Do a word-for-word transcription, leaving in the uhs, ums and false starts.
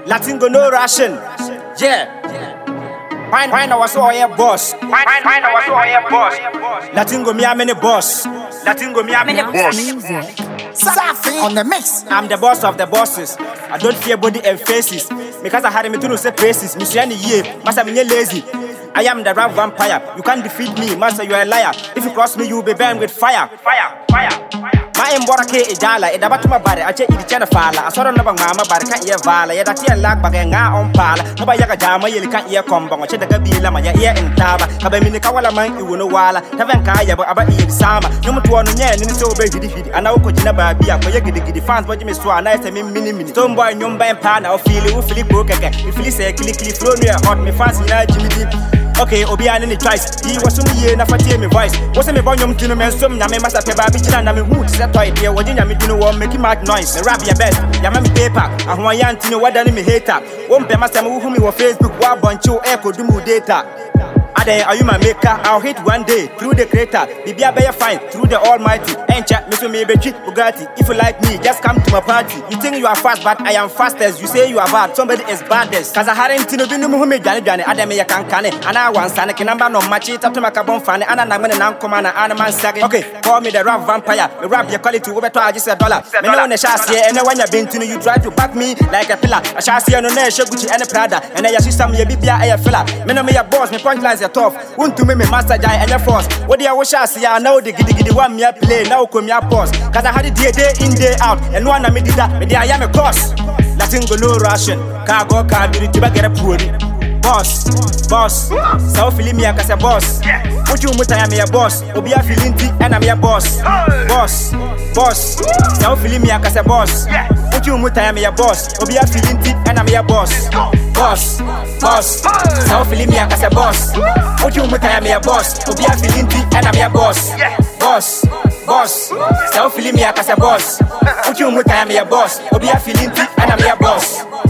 Latin go no ration. Yeah. Fine, fine, I was all your boss. Fine, fine, fine, I was all your boss. Latin go me a many boss. Latin go me a many boss. Safi on the mix. I'm the boss of the bosses. I don't fear body and faces. Because I had me to say praises. Mister Ye, Master me lazy. I am the rap vampire. You can't defeat me, Master, you are a liar. If you cross me, you will be burned with fire. Fire, fire, fire. My emborake ijala, it about my body. I check it channel fala. I saw no bang mama, but I can't hear vala. Yet I tear lag bag on pala. No by yaga jama, you can't hear combo. I check the gabila, my ear in taba. Kabaminakawala man, you know wala. Tavankaya, but about the summer. No more to one yen, and it's so very difficult. And I will continue by be a the fans, but you miss one night and mini mini. Stone boy, Numba and Pan, I'll feel it, Philip broke again. If you say, click, click, flow near hot, me fancy, Jimmy Deep. Okay, Obian any twice. He was only here, never tell me voice. Wasn't me born young to me, some Yammy Master Peba, bitch, and I'm in woods. That toy here, what didn't you know, making mad noise. The rap your best, Yammy paper, and one young to know what done me hater. One pay master who me was Facebook, one bunch of echo, do more data. Ade, are you my maker? I'll hit one day through the creator. Be a better fine through the Almighty. Ain't chat, Mister Maybechi, Bugatti. If you like me, just come to my party. You think you are fast, but I am fastest. You say you are bad, somebody is baddest. Cause I hadn't seen no Muhammad Johnny Johnny, Adame Yakan, and I want Sonic number no match it up to my carbon fan, and I'm going to command and man sagging. Okay, call me the rap vampire. The rap your quality over to just a dollar. Me know on the chassis, and when you've been to you try to back me like a pillar. A chassis on the nation, Gucci and a Prada, and I see some of your B B I filler. Me know me a boss, me punchlines are tough. Won't to me, me master guy and your force. What do you wish I see? I know the giddy giddy one me a play, now come your boss. Cause I had it day, day in, day out, and one of me did that, but I am a course. Latin go no ration, cargo car, do it to get a poor. Boss, boss, so feeling me as a boss. Put you muta am your boss, Obi a feeling tea and I'm your boss. Boss, boss, so feeling me as a boss. Put you muta am your boss, Obi a feeling tea and I'm your boss. Boss, boss, so feeling me as a boss. Put you muta am your boss, Obi a feeling tea and I'm your boss. Boss, boss, so feeling me as a boss. Put you muta am your boss, Obi a feeling tea and I'm your boss.